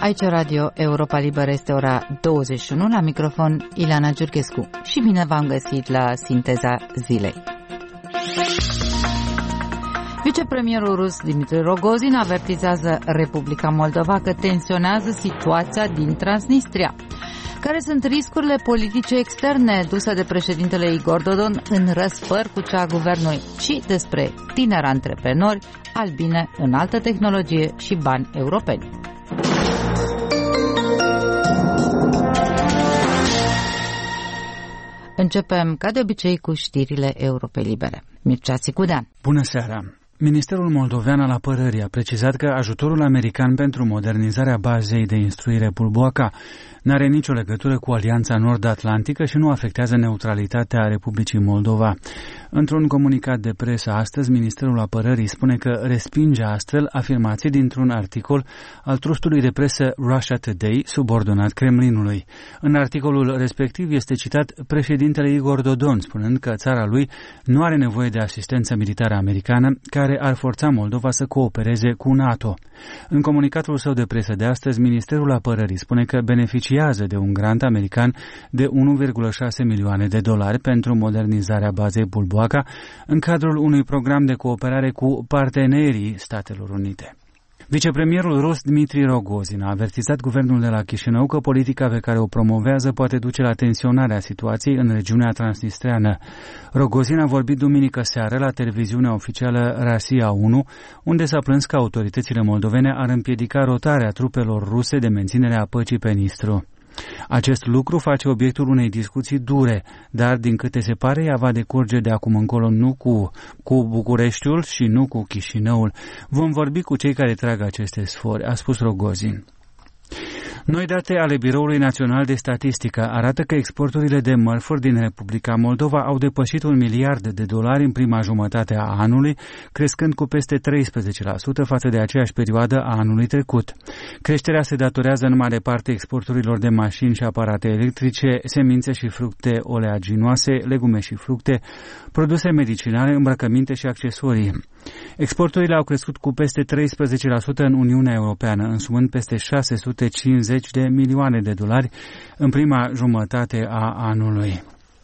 Aici Radio Europa Liberă, este ora 21, la microfon Ileana Giurchescu și bine v-am găsit la Sinteza Zilei. Vicepremierul rus Dmitry Rogozin avertizează Republica Moldova că tensionează situația din Transnistria. Care sunt riscurile politice externe duse de președintele Igor Dodon în răsfăr cu cea a guvernului, și despre tineri antreprenori, albine, înaltă tehnologie și bani europeni. Începem, ca de obicei, cu știrile Europei Libere. Mircea Țicudean. Bună seara! Ministerul moldovean al Apărării a precizat că ajutorul american pentru modernizarea bazei de instruire Bulboaca n-are nicio legătură cu Alianța Nord-Atlantică și nu afectează neutralitatea Republicii Moldova. Într-un comunicat de presă astăzi, Ministerul Apărării spune că respinge astfel afirmații dintr-un articol al trustului de presă Russia Today, subordonat Kremlinului. În articolul respectiv este citat președintele Igor Dodon, spunând că țara lui nu are nevoie de asistență militară americană, care ar forța Moldova să coopereze cu NATO. În comunicatul său de presă de astăzi, Ministerul Apărării spune că beneficiază de un grant american de 1,6 milioane de dolari pentru modernizarea bazei Bulboaca în cadrul unui program de cooperare cu partenerii Statelor Unite. Vicepremierul rus Dmitry Rogozin a avertizat guvernul de la Chișinău că politica pe care o promovează poate duce la tensionarea situației în regiunea transnistreană. Rogozin a vorbit duminică seară la televiziunea oficială Rosia 1, unde s-a plâns că autoritățile moldovene ar împiedica rotarea trupelor ruse de menținere a păcii pe Nistru. Acest lucru face obiectul unei discuții dure, dar din câte se pare ea va decurge de acum încolo nu cu Bucureștiul și nu cu Chișinăul. Vom vorbi cu cei care trag aceste sfori, a spus Rogozin. Noi date ale Biroului Național de Statistică arată că exporturile de mărfuri din Republica Moldova au depășit $1 miliard în prima jumătate a anului, crescând cu peste 13% față de aceeași perioadă a anului trecut. Creșterea se datorează în mare parte exporturilor de mașini și aparate electrice, semințe și fructe oleaginoase, legume și fructe, produse medicinale, îmbrăcăminte și accesorii. Exporturile au crescut cu peste 13% în Uniunea Europeană, însumând peste $650 de milioane în prima jumătate a anului.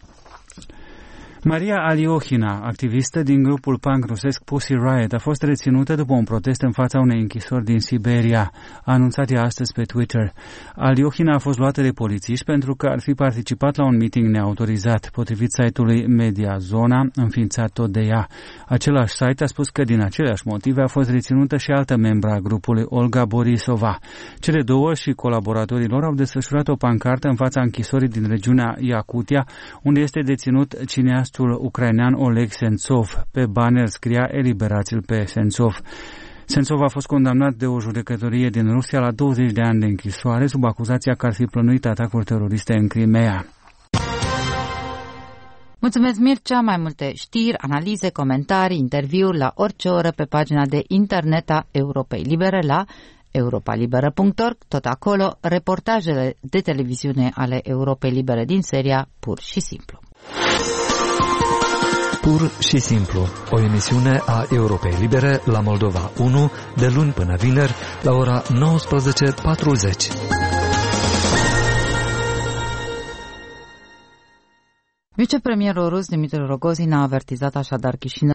Maria Aliohina, activistă din grupul punk rusesc Pussy Riot, a fost reținută după un protest în fața unei închisori din Siberia, a anunțat ea astăzi pe Twitter. Aliohina a fost luată de polițiști pentru că ar fi participat la un meeting neautorizat, potrivit site-ului Media Zona, înființat tot de ea. Același site a spus că din aceleași motive a fost reținută și altă membră a grupului, Olga Borisova. Cele două și colaboratorii lor au desfășurat o pancartă în fața închisorii din regiunea Iacutia, unde este deținut cineastul ucrainean Oleg Sentsov. Pe banner scria "Eliberați-l pe Sentsov". Sentsov a fost condamnat de o judecătorie din Rusia la 20 de ani de închisoare sub acuzația că ar fi plănuit atacuri teroriste în Crimea. Mulțumesc, Mircea. Mai multe știri, analize, comentarii, interviuri la orice oră pe pagina de internet a Europei Libere la europalibera.org. Tot acolo, reportajele de televiziune ale Europei Libere din seria Pur și Simplu. Pur și Simplu, o emisiune a Europei Libere la Moldova 1, de luni până vineri, la ora 19:40. Vicepremierul rus Dmitry Rogozin a avertizat așadar Chișinău